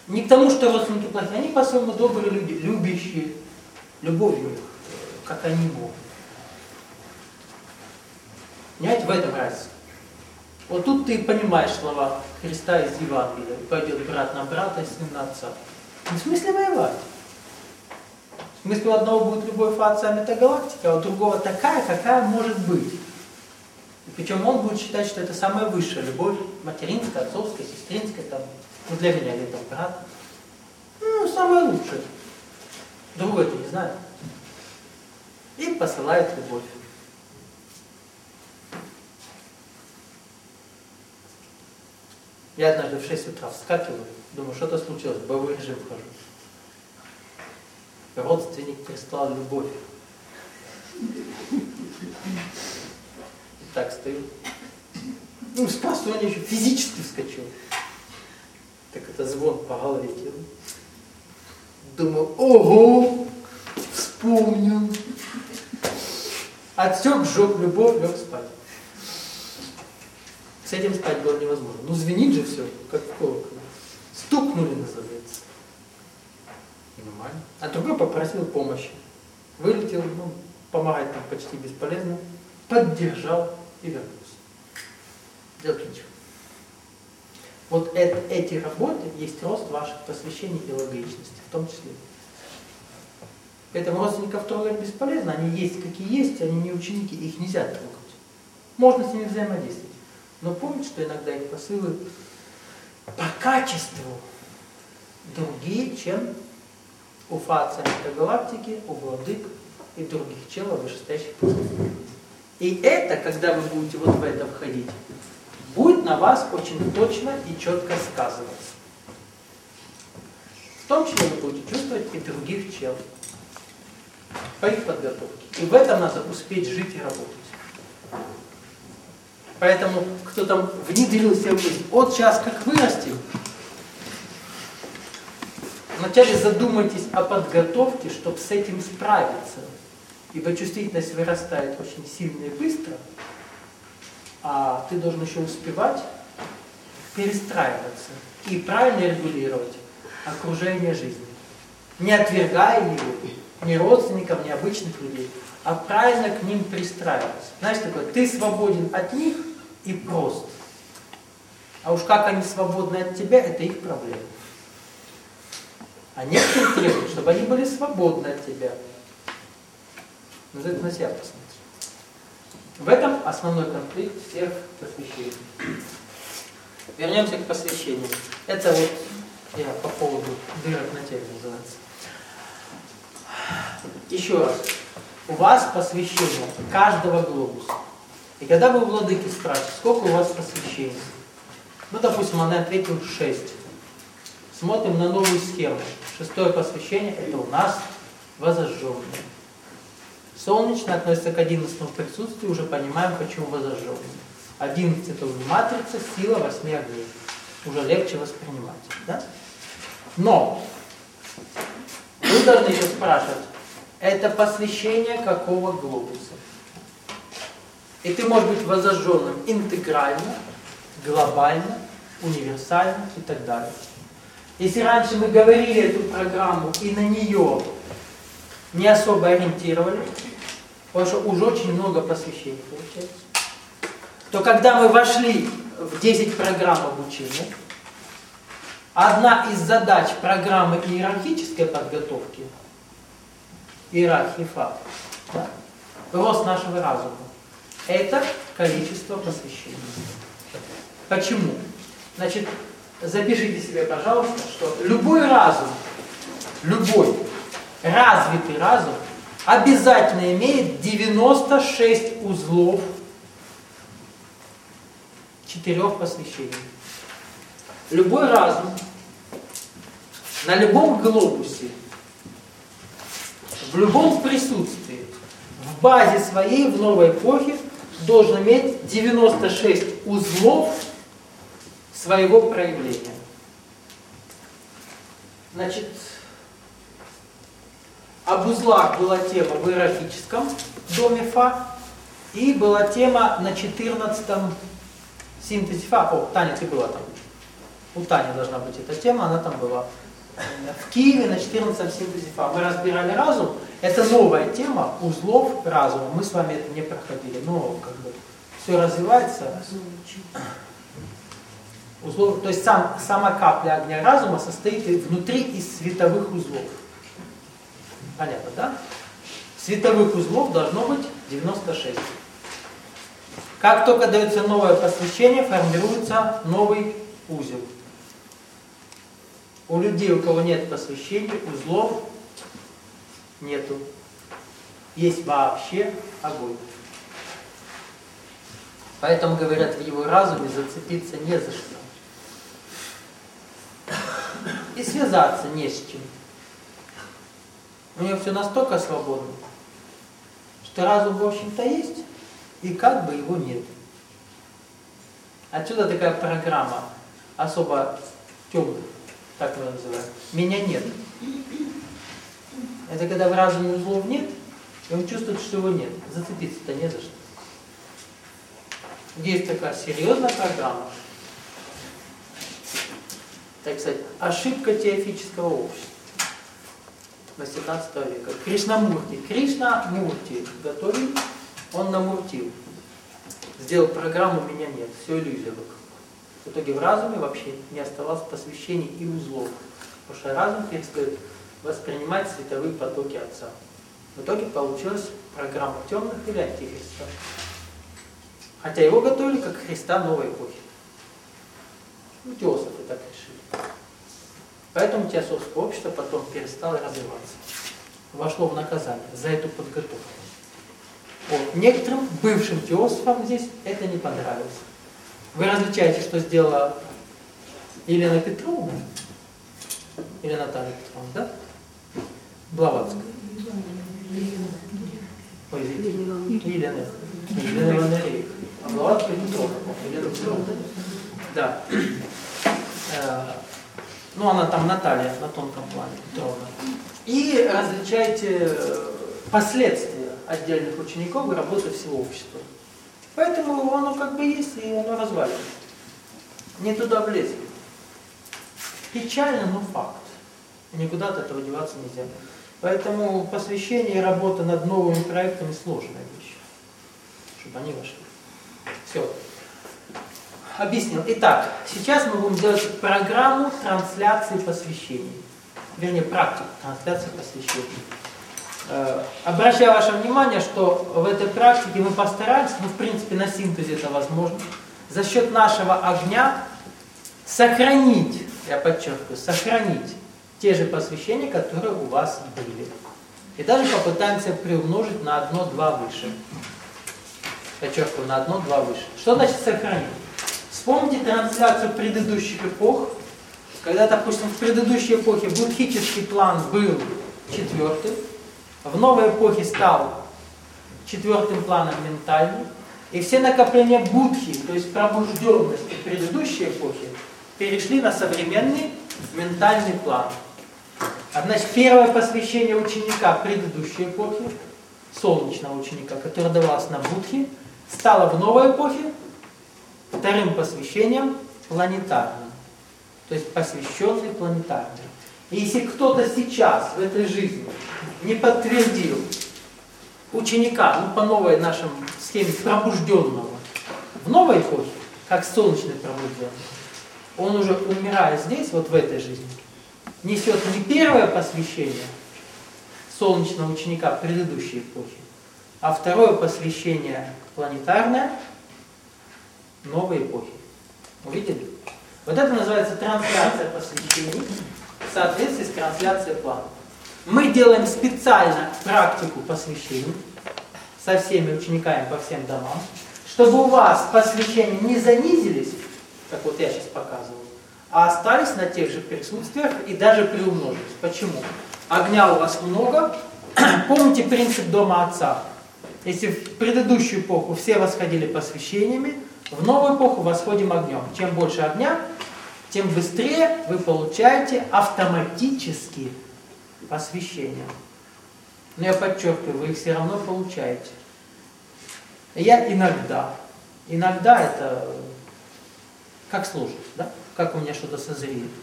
Не к тому, что родственники плохие, они по-своему добрые люди, любящие, любовью, как они Бог. Понимаете, в этом разница. Вот тут ты понимаешь слова Христа из Евангелия. Пойдет брат на брата и сын на отца. Не в смысле воевать. В смысле у одного будет любовь отца метагалактика, а у другого такая, какая может быть. И причем он будет считать, что это самая высшая любовь, материнская, отцовская, сестринская, там, ну для меня или там брат. Ну, самая лучшая. Другой-то не знает. И посылает любовь. Я однажды в 6 утра вскакиваю, думаю, что-то случилось, в боевой режим вхожу. Родственник прислал любовь. И так стою. Ну, с просонья еще физически вскочил. Так это звон по голове делаю. Думаю, ого, вспомнил. Отсек, сжег любовь, лег спать. С этим спать было невозможно. Ну звенит же все, как в колоколе. Стукнули, называется. Нормально. А другой попросил помощи. Вылетел, ну, помогать там почти бесполезно. Поддержал и вернулся. Делать ничего. Вот эти работы есть рост ваших посвящений и логичности, в том числе. Поэтому родственников трогать бесполезно, они есть какие есть, они не ученики, их нельзя трогать. Можно с ними взаимодействовать. Но помните, что иногда их посылы по качеству другие, чем у фация метагалактики, у владык и других челов вышестоящих посылов. И это, когда вы будете вот в это входить, будет на вас очень точно и четко сказываться. В том числе вы будете чувствовать и других чел по их подготовке. И в этом надо успеть жить и работать. Поэтому, кто там внедрился в жизнь, вот сейчас как вырастем, вначале задумайтесь о подготовке, чтобы с этим справиться. Ибо чувствительность вырастает очень сильно и быстро, а ты должен еще успевать перестраиваться и правильно регулировать окружение жизни. Не отвергая его, ни родственников, ни обычных людей, а правильно к ним пристраиваться. Знаешь, такое, ты свободен от них и прост. А уж как они свободны от тебя, это их проблема. А некоторые требуют, чтобы они были свободны от тебя. Нужно это на себя посмотреть. В этом основной конфликт всех посвящений. Вернемся к посвящению. Это вот я по поводу дырок на теле называется. Еще раз. У вас посвящение каждого глобуса. И когда вы у владыки спрашиваете, сколько у вас посвящений? Ну, допустим, она ответила 6. Смотрим на новую схему. 6-е посвящение – это у нас возожженное. Солнечное относится к 11-му присутствию, уже понимаем, почему возожженное. 11 – это уже матрица, сила 8 огней. Уже легче воспринимать. Да? Но вы должны еще спрашивать, это посвящение какого глобуса? И ты можешь быть возожженным интегрально, глобально, универсально и так далее. Если раньше мы говорили эту программу и на нее не особо ориентировали, потому что уже очень много посвящений получается, то когда мы вошли в 10 программ обучения, одна из задач программы иерархической подготовки, иерархии ФА, да, рост нашего разума, это количество посвящений. Почему? Значит, запишите себе, пожалуйста, что любой разум, любой развитый разум обязательно имеет 96 узлов 4 посвящений. Любой разум на любом глобусе, в любом присутствии, в базе своей, в новой эпохе, должен иметь 96 узлов своего проявления. Значит, об узлах была тема в иерархическом доме ФА, и была тема на 14-м синтезе ФА. О, Таня, ты была там. У Тани должна быть эта тема, она там была. В Киеве на 14-м синтезе Фа. Мы разбирали разум. Это новая тема узлов разума. Мы с вами это не проходили. Но как бы все развивается. Узлов, то есть сама капля огня разума состоит внутри из световых узлов. Понятно, да? Световых узлов должно быть 96. Как только дается новое посвящение, формируется новый узел. У людей, у кого нет посвящения, узлов нету. Есть вообще огонь. Поэтому, говорят, в его разуме зацепиться не за что. И связаться не с чем. У него все настолько свободно, что разум, в общем-то, есть, и как бы его нет. Отсюда такая программа особо темная, так мы называем. Меня нет. Это когда в разуме узлов нет, и он чувствует, что его нет. Зацепиться-то не за что. Есть такая серьезная программа. Так сказать, ошибка теофического общества 18 века. Кришнамурти. Кришнамурти готовил, он намуртил. Сделал программу «Меня нет». Все иллюзия вокруг. В итоге в разуме вообще не оставалось посвящений и узлов. Потому что разум перестает воспринимать световые потоки Отца. В итоге получилась программа темных или антихриста. Хотя его готовили как Христа новой эпохи. Ну, теософы так решили. Поэтому теософское общество потом перестало развиваться. Вошло в наказание за эту подготовку. Вот. Некоторым бывшим теософам здесь это не понравилось. Вы различаете, что сделала Елена Петровна или Наталья Петровна, да? Блаватская. Ой, извините. Елена Ивановна. А Блаватская Петровна. Елена Петровна. Да. Ну, она там Наталья на тонком плане, Петровна. И различайте последствия отдельных учеников и работы всего общества. Поэтому оно как бы есть, и оно разваливается. Не туда влезли. Печально, но факт. Никуда от этого деваться нельзя. Поэтому посвящение и работа над новыми проектами сложная вещь. Чтобы они вошли. Все. Объяснил. Итак, сейчас мы будем делать программу трансляции посвящений. Вернее, практику трансляции посвящений. Обращаю ваше внимание, что в этой практике мы постараемся, ну, в принципе, на синтезе это возможно, за счет нашего огня сохранить, я подчеркиваю, сохранить те же посвящения, которые у вас были. И даже попытаемся приумножить на 1-2 выше. Подчеркиваю, на 1-2 выше. Что значит сохранить? Вспомните трансляцию предыдущих эпох, когда, допустим, в предыдущей эпохе будхический план был 4-й, в новой эпохе стал 4-м планом ментальный, и все накопления будхи, то есть пробужденности предыдущей эпохи, перешли на современный ментальный план. Значит, первое посвящение ученика предыдущей эпохи, солнечного ученика, которое давалось на будхи, стало в новой эпохе вторым посвящением планетарным, то есть посвященный планетарным. И если кто-то сейчас в этой жизни не подтвердил ученика, ну по новой нашей схеме пробужденного, в новой эпохе, как солнечный пробужденный, он уже умирая здесь, вот в этой жизни, несет не первое посвящение солнечного ученика предыдущей эпохи, а второе посвящение планетарное новой эпохи. Увидели? Вот это называется трансляция посвящений в соответствии с трансляцией плана. Мы делаем специально практику посвящений со всеми учениками по всем домам, чтобы у вас посвящения не занизились, как вот я сейчас показывал, а остались на тех же присутствиях и даже приумножились. Почему? Огня у вас много. Помните принцип дома Отца? Если в предыдущую эпоху все восходили посвящениями, в новую эпоху восходим огнем. Чем больше огня, тем быстрее вы получаете автоматически посвящения. Но я подчеркиваю, вы их все равно получаете. Я иногда это как сложность, да? как у меня что-то созреет.